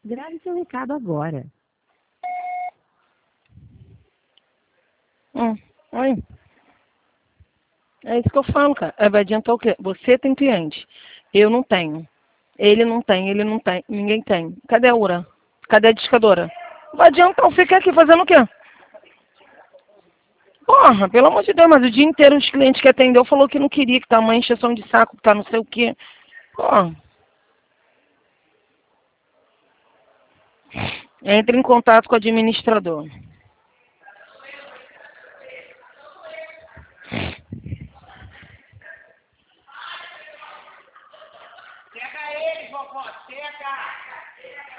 Grave seu recado agora. Oi. É isso que eu falo, cara. Vai adiantar o quê? Você tem cliente. Eu não tenho. Ele não tem. Ninguém tem. Cadê a URA? Cadê a discadora? Vai adiantar eu ficar aqui fazendo o quê? Porra, pelo amor de Deus, mas o dia inteiro os clientes que atendeu falou que não queria, que tá uma encheção de saco, que tá não sei o quê. Porra. Entre em contato com o administrador. Pega ele, vovó, pega!